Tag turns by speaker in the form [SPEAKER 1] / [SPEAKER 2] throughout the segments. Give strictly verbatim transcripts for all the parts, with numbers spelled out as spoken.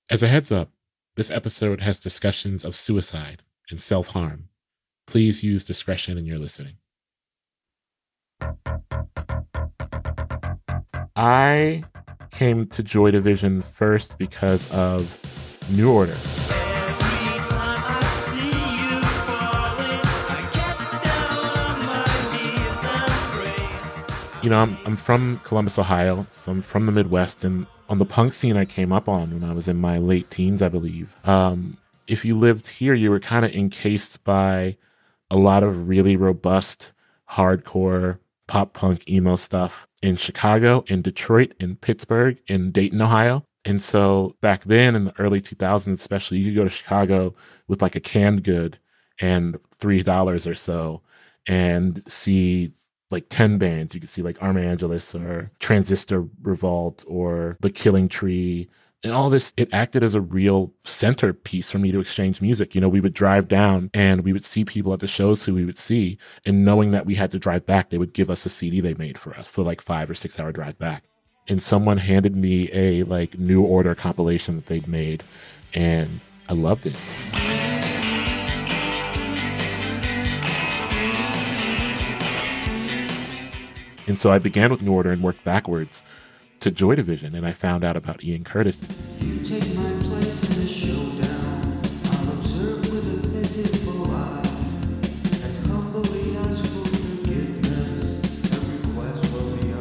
[SPEAKER 1] As a heads up, this episode has discussions of suicide and self-harm. Please use discretion in your listening. I came to Joy Division first because of New Order. You know, I'm, I'm from Columbus, Ohio, so I'm from the Midwest, and on the punk scene I came up on when I was in my late teens, I believe. Um, if you lived here, you were kind of encased by a lot of really robust, hardcore, pop punk, emo stuff in Chicago, in Detroit, in Pittsburgh, in Dayton, Ohio. And so back then in the early two thousands, especially, you could go to Chicago with like a canned good and three dollars or so and see like ten bands. You could see like Arma Angelus or Transistor Revolt or The Killing Tree. And all this, it acted as a real centerpiece for me to exchange music. You know, we would drive down and we would see people at the shows who we would see. And knowing that we had to drive back, they would give us a C D they made for us for like five or six hour drive back. And someone handed me a like New Order compilation that they'd made. And I loved it. And so I began with New Order and worked backwards to Joy Division, and I found out about Ian Curtis. You take my place in the showdown. I'll observe with a pitiful eye, and humbly ask for forgiveness, and request will be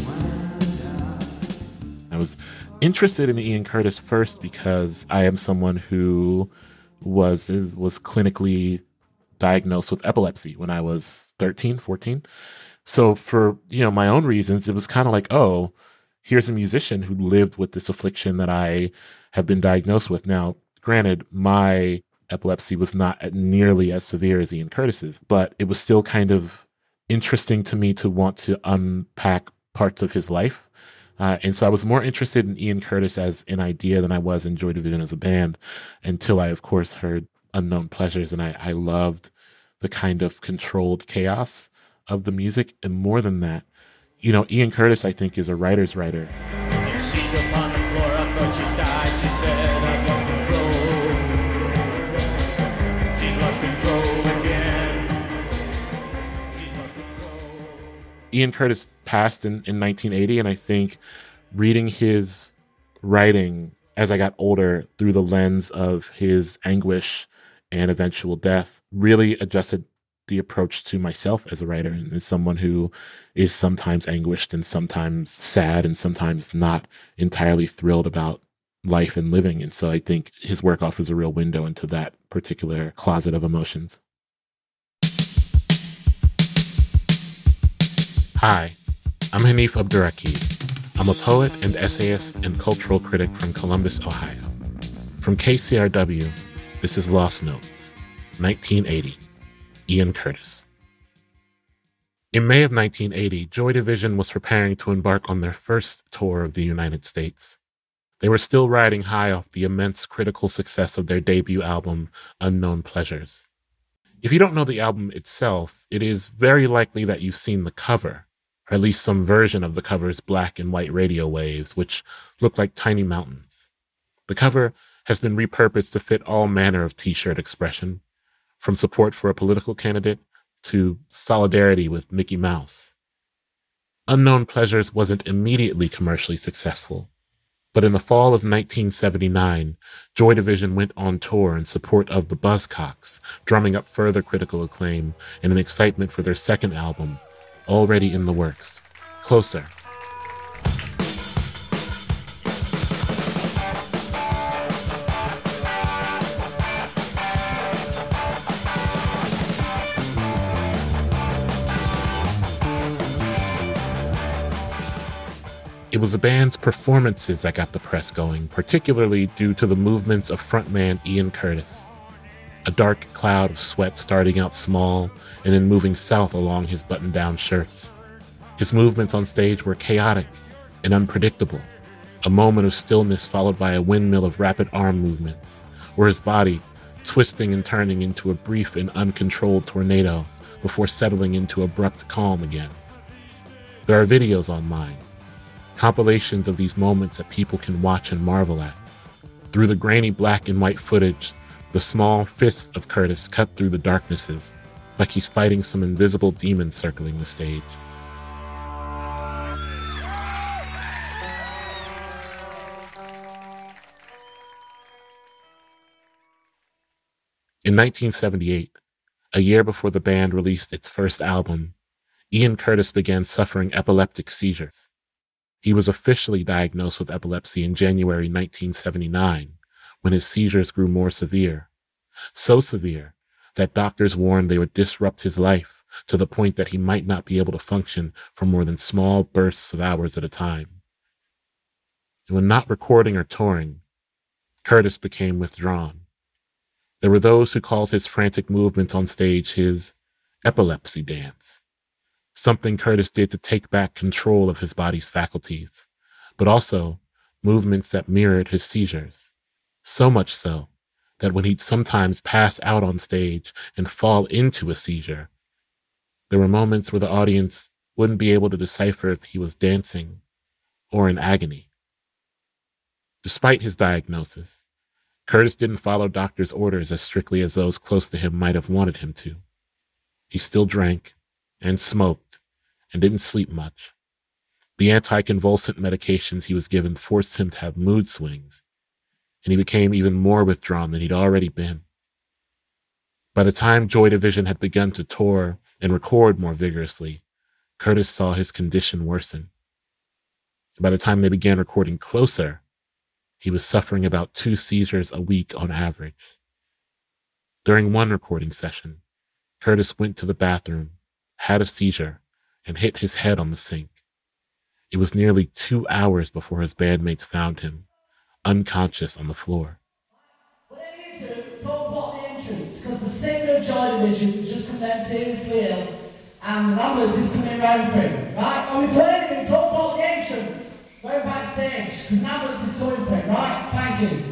[SPEAKER 1] unto I was interested in Ian Curtis first because I am someone who was was clinically diagnosed with epilepsy when I was thirteen, fourteen. So for, you know, my own reasons, it was kind of like, oh, here's a musician who lived with this affliction that I have been diagnosed with. Now, granted, my epilepsy was not nearly as severe as Ian Curtis's, but it was still kind of interesting to me to want to unpack parts of his life. Uh, and so I was more interested in Ian Curtis as an idea than I was in Joy Division as a band, until I, of course, heard Unknown Pleasures. And I, I loved the kind of controlled chaos of the music. And more than that, you know, Ian Curtis, I think, is a writer's writer. She's upon the floor, I thought she died. She said, I've lost control. She's lost control again. She's lost control. Ian Curtis passed in, in nineteen eighty, and I think reading his writing as I got older through the lens of his anguish and eventual death really adjusted the approach to myself as a writer, and as someone who is sometimes anguished and sometimes sad and sometimes not entirely thrilled about life and living. And so I think his work offers a real window into that particular closet of emotions. Hi, I'm Hanif Abdurraqib. I'm a poet and essayist and cultural critic from Columbus, Ohio. From K C R W, this is Lost Notes, nineteen eighty. Ian Curtis. In May of nineteen eighty, Joy Division was preparing to embark on their first tour of the United States. They were still riding high off the immense critical success of their debut album, Unknown Pleasures. If you don't know the album itself, it is very likely that you've seen the cover, or at least some version of the cover's black and white radio waves, which look like tiny mountains. The cover has been repurposed to fit all manner of t-shirt expression, from support for a political candidate to solidarity with Mickey Mouse. Unknown Pleasures wasn't immediately commercially successful, but in the fall of nineteen seventy-nine, Joy Division went on tour in support of the Buzzcocks, drumming up further critical acclaim and an excitement for their second album, already in the works, Closer. It was the band's performances that got the press going, particularly due to the movements of frontman Ian Curtis. A dark cloud of sweat starting out small and then moving south along his button-down shirts. His movements on stage were chaotic and unpredictable, a moment of stillness followed by a windmill of rapid arm movements, or his body twisting and turning into a brief and uncontrolled tornado before settling into abrupt calm again. There are videos online, compilations of these moments that people can watch and marvel at. Through the grainy black and white footage, the small fists of Curtis cut through the darknesses, like he's fighting some invisible demon circling the stage. In nineteen seventy-eight, a year before the band released its first album, Ian Curtis began suffering epileptic seizures. He was officially diagnosed with epilepsy in January nineteen seventy-nine, when his seizures grew more severe. So severe that doctors warned they would disrupt his life to the point that he might not be able to function for more than small bursts of hours at a time. And when not recording or touring, Curtis became withdrawn. There were those who called his frantic movements on stage his epilepsy dance, something Curtis did to take back control of his body's faculties, but also movements that mirrored his seizures, so much so that when he'd sometimes pass out on stage and fall into a seizure, there were moments where the audience wouldn't be able to decipher if he was dancing or in agony. Despite his diagnosis, Curtis didn't follow doctors' orders as strictly as those close to him might have wanted him to. He still drank and smoked and didn't sleep much. The anticonvulsant medications he was given forced him to have mood swings, and he became even more withdrawn than he'd already been. By the time Joy Division had begun to tour and record more vigorously, Curtis saw his condition worsen. By the time they began recording Closer, he was suffering about two seizures a week on average. During one recording session, Curtis went to the bathroom, had a seizure, and hit his head on the sink. It was nearly two hours before his bandmates found him, unconscious on the floor.
[SPEAKER 2] Whatever you do, don't block the entrance, because the singer of Joy Division has just come down seriously ill, and the ambulance is coming round for him, right? I was waiting, don't block the entrance. Go backstage, because the ambulance is coming for him, right? Thank you.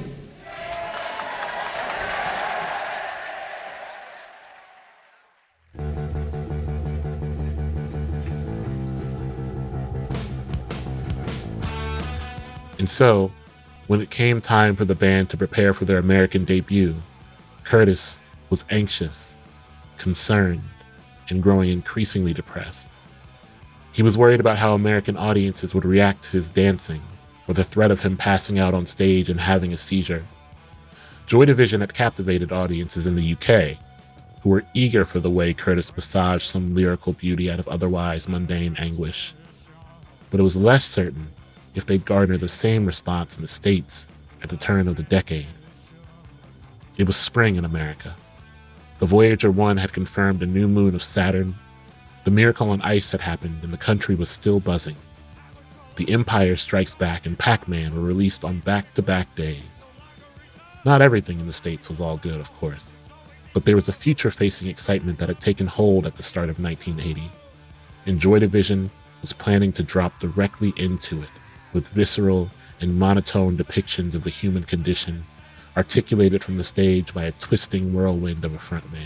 [SPEAKER 1] And so, when it came time for the band to prepare for their American debut, Curtis was anxious, concerned, and growing increasingly depressed. He was worried about how American audiences would react to his dancing, or the threat of him passing out on stage and having a seizure. Joy Division had captivated audiences in the U K, who were eager for the way Curtis massaged some lyrical beauty out of otherwise mundane anguish. But it was less certain if they'd garner the same response in the States at the turn of the decade. It was spring in America. The Voyager one had confirmed a new moon of Saturn. The Miracle on Ice had happened, and the country was still buzzing. The Empire Strikes Back and Pac-Man were released on back-to-back days. Not everything in the States was all good, of course, but there was a future-facing excitement that had taken hold at the start of nineteen eighty, and Joy Division was planning to drop directly into it, with visceral and monotone depictions of the human condition, articulated from the stage by a twisting whirlwind of a frontman.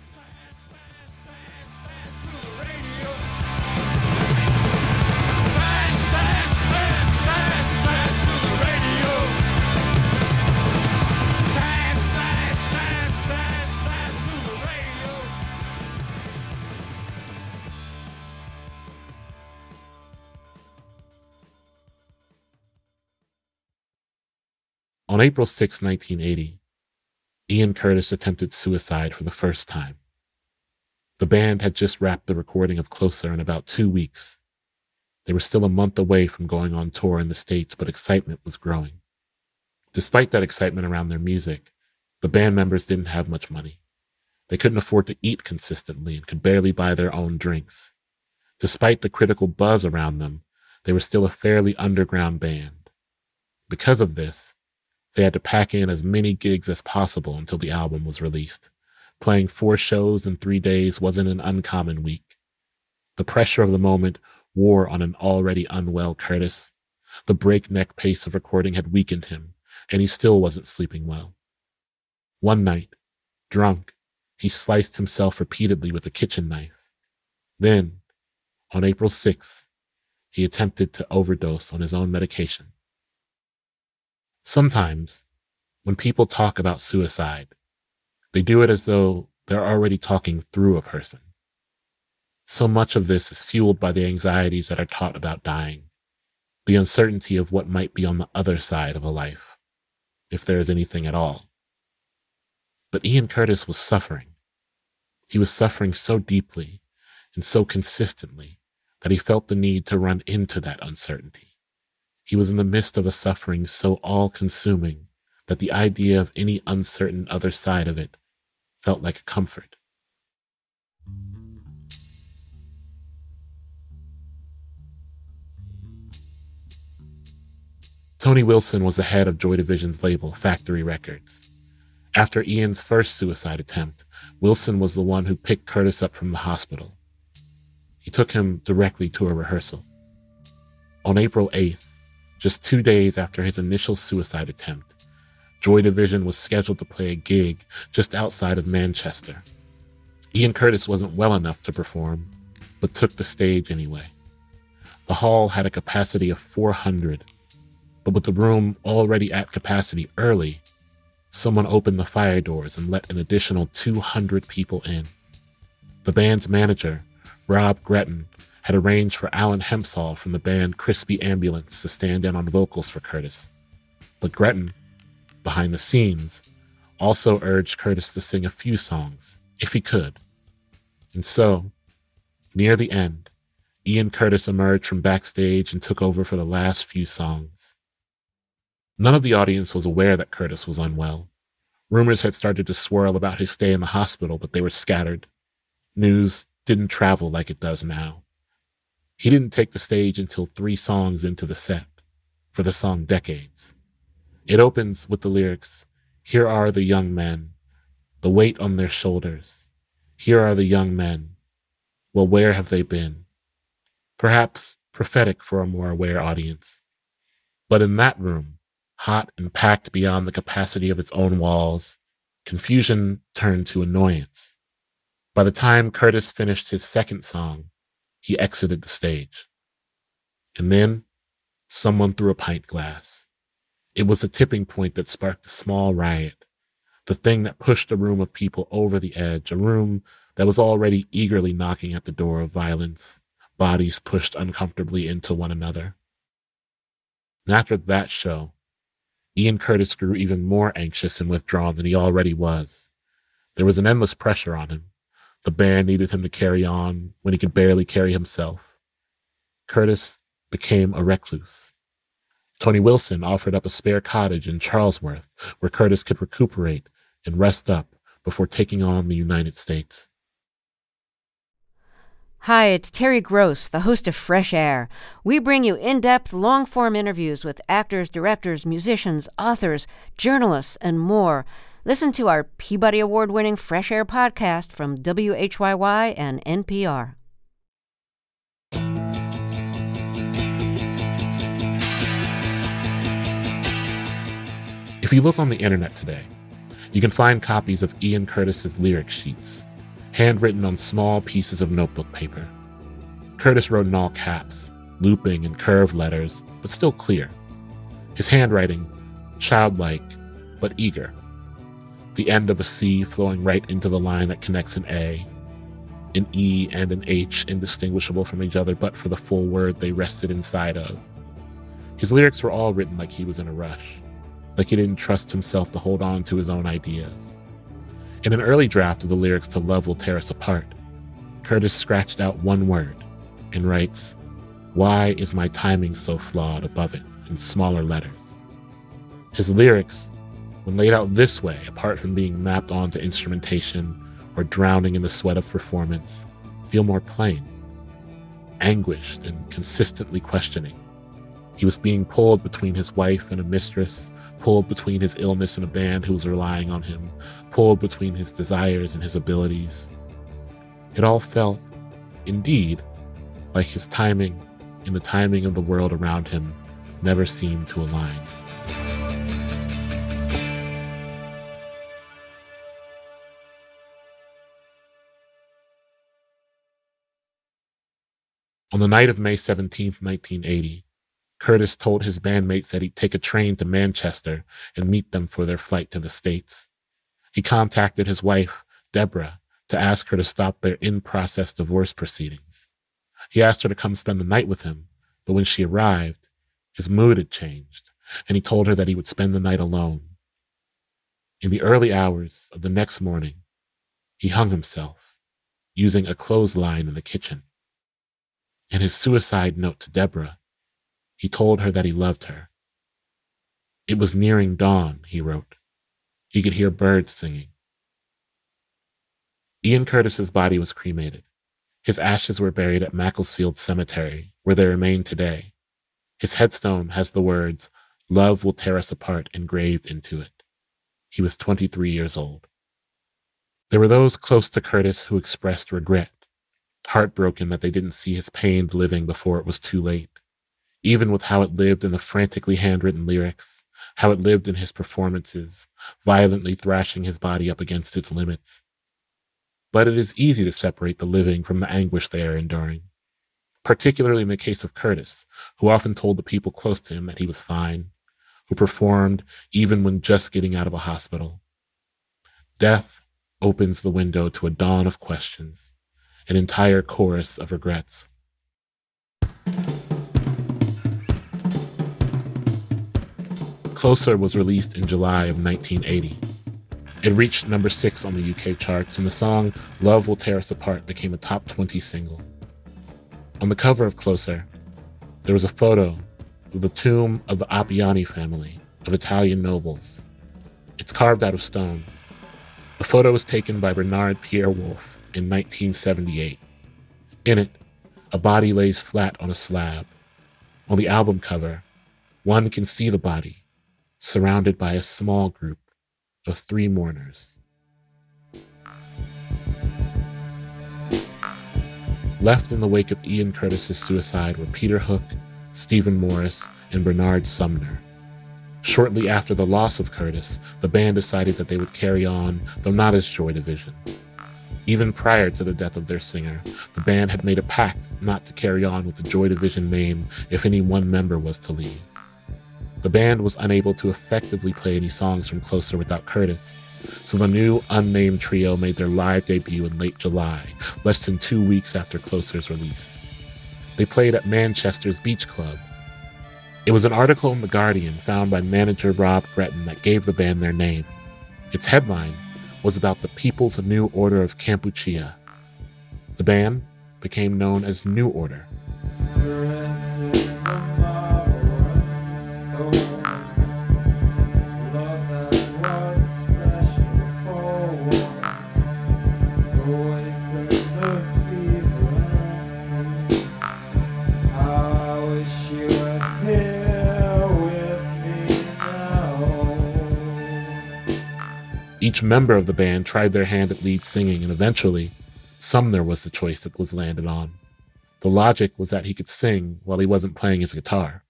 [SPEAKER 1] On April sixth, nineteen eighty, Ian Curtis attempted suicide for the first time. The band had just wrapped the recording of Closer in about two weeks. They were still a month away from going on tour in the States, but excitement was growing. Despite that excitement around their music, the band members didn't have much money. They couldn't afford to eat consistently and could barely buy their own drinks. Despite the critical buzz around them, they were still a fairly underground band. Because of this, they had to pack in as many gigs as possible until the album was released. Playing four shows in three days wasn't an uncommon week. The pressure of the moment wore on an already unwell Curtis. The breakneck pace of recording had weakened him, and he still wasn't sleeping well. One night, drunk, he sliced himself repeatedly with a kitchen knife. Then, on April sixth, he attempted to overdose on his own medication. Sometimes, When people talk about suicide, they do it as though they're already talking through a person. So much of this is fueled by the anxieties that are taught about dying, the uncertainty of what might be on the other side of a life, if there is anything at all. But Ian Curtis was suffering. He was suffering so deeply and so consistently that he felt the need to run into that uncertainty. He was in the midst of a suffering so all-consuming that the idea of any uncertain other side of it felt like a comfort. Tony Wilson was the head of Joy Division's label, Factory Records. After Ian's first suicide attempt, Wilson was the one who picked Curtis up from the hospital. He took him directly to a rehearsal. On April eighth, just two days after his initial suicide attempt, Joy Division was scheduled to play a gig just outside of Manchester. Ian Curtis wasn't well enough to perform, but took the stage anyway. The hall had a capacity of four hundred, but with the room already at capacity early, someone opened the fire doors and let an additional two hundred people in. The band's manager, Rob Gretton, had arranged for Alan Hempsall from the band Crispy Ambulance to stand in on vocals for Curtis. But Gretton, behind the scenes, also urged Curtis to sing a few songs, if he could. And so, near the end, Ian Curtis emerged from backstage and took over for the last few songs. None of the audience was aware that Curtis was unwell. Rumors had started to swirl about his stay in the hospital, but they were scattered. News didn't travel like it does now. He didn't take the stage until three songs into the set, for the song Decades. It opens with the lyrics, "Here are the young men, the weight on their shoulders. Here are the young men. Well, where have they been?" Perhaps prophetic for a more aware audience. But in that room, hot and packed beyond the capacity of its own walls, confusion turned to annoyance. By the time Curtis finished his second song, he exited the stage. And then, someone threw a pint glass. It was the tipping point that sparked a small riot, the thing that pushed a room of people over the edge, a room that was already eagerly knocking at the door of violence, bodies pushed uncomfortably into one another. And after that show, Ian Curtis grew even more anxious and withdrawn than he already was. There was an endless pressure on him. The band needed him to carry on when he could barely carry himself. Curtis became a recluse. Tony Wilson offered up a spare cottage in Charlesworth where Curtis could recuperate and rest up before taking on the United States.
[SPEAKER 3] Hi, it's Terry Gross, the host of Fresh Air. We bring you in-depth, long-form interviews with actors, directors, musicians, authors, journalists, and more. Listen to our Peabody Award-winning Fresh Air podcast from W H Y Y and N P R.
[SPEAKER 1] If you look on the internet today, you can find copies of Ian Curtis's lyric sheets, handwritten on small pieces of notebook paper. Curtis wrote in all caps, looping and curved letters, but still clear. His handwriting, childlike, but eager. The end of a C flowing right into the line that connects an A, an E and an H indistinguishable from each other but for the full word they rested inside of. His lyrics were all written like he was in a rush, like he didn't trust himself to hold on to his own ideas. In an early draft of the lyrics to Love Will Tear Us Apart, Curtis scratched out one word and writes, "Why is my timing so flawed?" above it in smaller letters. His lyrics, when laid out this way, apart from being mapped onto instrumentation or drowning in the sweat of performance, feel more plain, anguished and consistently questioning. He was being pulled between his wife and a mistress, pulled between his illness and a band who was relying on him, pulled between his desires and his abilities. It all felt, indeed, like his timing and the timing of the world around him never seemed to align. On the night of May seventeenth, nineteen eighty, Curtis told his bandmates that he'd take a train to Manchester and meet them for their flight to the States. He contacted his wife, Deborah, to ask her to stop their in-process divorce proceedings. He asked her to come spend the night with him, but when she arrived, his mood had changed, and he told her that he would spend the night alone. In the early hours of the next morning, he hung himself, using a clothesline in the kitchen. In his suicide note to Deborah, he told her that he loved her. It was nearing dawn, he wrote. He could hear birds singing. Ian Curtis's body was cremated. His ashes were buried at Macclesfield Cemetery, where they remain today. His headstone has the words, "Love will tear us apart," engraved into it. He was twenty-three years old. There were those close to Curtis who expressed regret, heartbroken that they didn't see his pained living before it was too late, even with how it lived in the frantically handwritten lyrics, how it lived in his performances, violently thrashing his body up against its limits. But it is easy to separate the living from the anguish they are enduring, particularly in the case of Curtis, who often told the people close to him that he was fine, who performed even when just getting out of a hospital. Death opens the window to a dawn of questions, an entire chorus of regrets. Closer was released in July of nineteen eighty. It reached number six on the U K charts, and the song "Love Will Tear Us Apart" became a top twenty single. On the cover of Closer, there was a photo of the tomb of the Appiani family of Italian nobles. It's carved out of stone. The photo was taken by Bernard Pierre Wolf in nineteen seventy-eight. In it, a body lays flat on a slab. On the album cover, one can see the body, surrounded by a small group of three mourners. Left in the wake of Ian Curtis's suicide were Peter Hook, Stephen Morris, and Bernard Sumner. Shortly after the loss of Curtis, the band decided that they would carry on, though not as Joy Division. Even prior to the death of their singer, the band had made a pact not to carry on with the Joy Division name if any one member was to leave. The band was unable to effectively play any songs from Closer without Curtis, so the new unnamed trio made their live debut in late July, less than two weeks after Closer's release. They played at Manchester's Beach Club. It was an article in The Guardian found by manager Rob Gretton that gave the band their name. Its headline was about the People's New Order of Kampuchea. The band became known as New Order. Each member of the band tried their hand at lead singing, and eventually, Sumner was the choice that was landed on. The logic was that he could sing while he wasn't playing his guitar.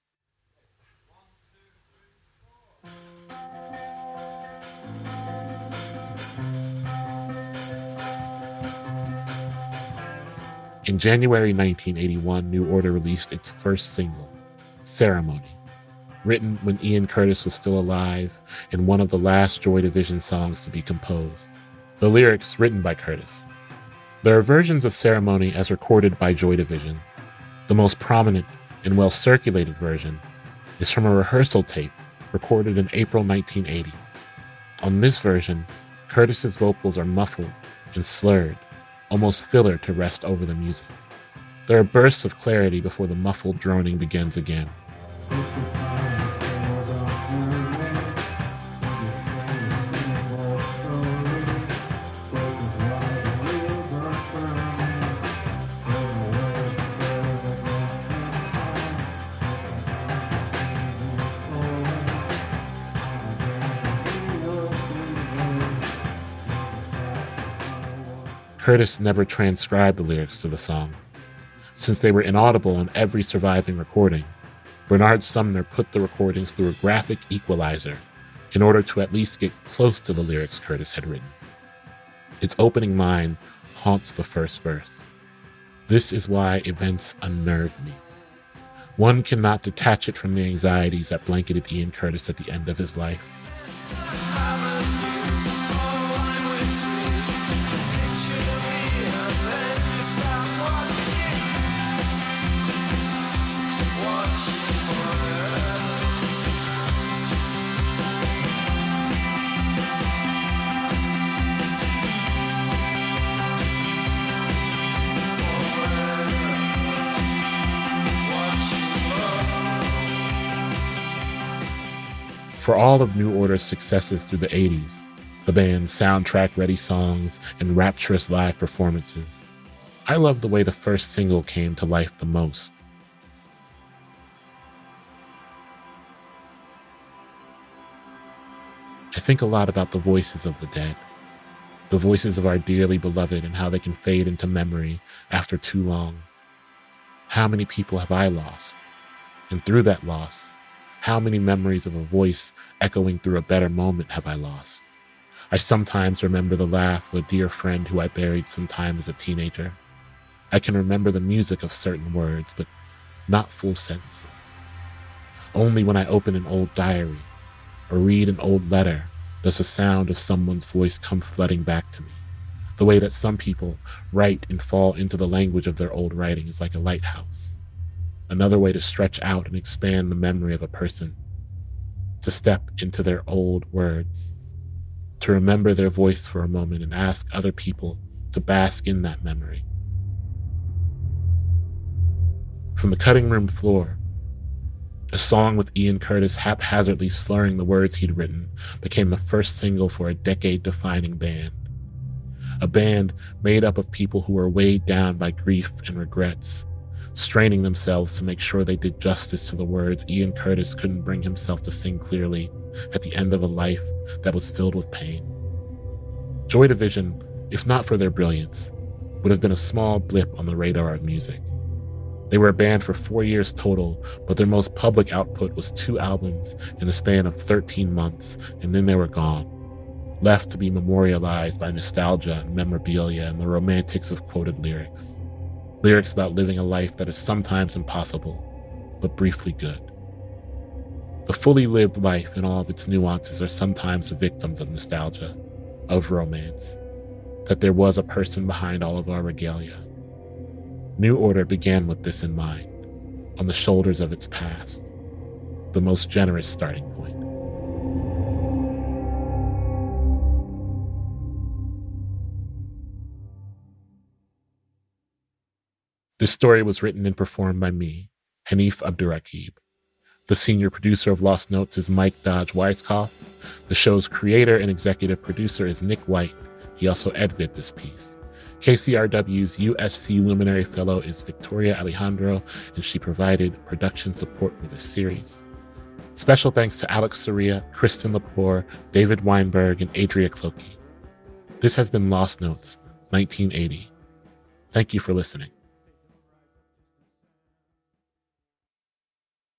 [SPEAKER 1] In January nineteen eighty-one, New Order released its first single, Ceremony, written when Ian Curtis was still alive and one of the last Joy Division songs to be composed. The lyrics written by Curtis. There are versions of Ceremony as recorded by Joy Division. The most prominent and well-circulated version is from a rehearsal tape recorded in April nineteen eighty. On this version, Curtis's vocals are muffled and slurred, almost filler to rest over the music. There are bursts of clarity before the muffled droning begins again. Curtis never transcribed the lyrics to the song. Since they were inaudible on every surviving recording, Bernard Sumner put the recordings through a graphic equalizer in order to at least get close to the lyrics Curtis had written. Its opening line haunts the first verse. "This is why events unnerve me. One cannot detach it from the anxieties that blanketed Ian Curtis at the end of his life. For all of New Order's successes through the eighties, the band's soundtrack-ready songs and rapturous live performances, I love the way the first single came to life the most. I think a lot about the voices of the dead, the voices of our dearly beloved and how they can fade into memory after too long. How many people have I lost? And through that loss, how many memories of a voice echoing through a better moment have I lost? I sometimes remember the laugh of a dear friend who I buried sometime as a teenager. I can remember the music of certain words, but not full sentences. Only when I open an old diary or read an old letter does the sound of someone's voice come flooding back to me. The way that some people write and fall into the language of their old writing is like a lighthouse. Another way to stretch out and expand the memory of a person, to step into their old words, to remember their voice for a moment and ask other people to bask in that memory. From the cutting room floor, a song with Ian Curtis haphazardly slurring the words he'd written became the first single for a decade-defining band. A band made up of people who were weighed down by grief and regrets, straining themselves to make sure they did justice to the words Ian Curtis couldn't bring himself to sing clearly at the end of a life that was filled with pain. Joy Division, if not for their brilliance, would have been a small blip on the radar of music. They were a band for four years total, but their most public output was two albums in the span of thirteen months, and then they were gone, left to be memorialized by nostalgia and memorabilia and the romantics of quoted lyrics. Lyrics about living a life that is sometimes impossible, but briefly good. The fully lived life in all of its nuances are sometimes the victims of nostalgia, of romance, that there was a person behind all of our regalia. New Order began with this in mind, on the shoulders of its past, the most generous starting point. This story was written and performed by me, Hanif Abdurraqib. The senior producer of Lost Notes is Mike Dodge Weiskopf. The show's creator and executive producer is Nick White. He also edited this piece. K C R W's U S C Luminary Fellow is Victoria Alejandro, and she provided production support for this series. Special thanks to Alex Soria, Kristen Lepore, David Weinberg, and Adria Clokey. This has been Lost Notes, nineteen eighty. Thank you for listening.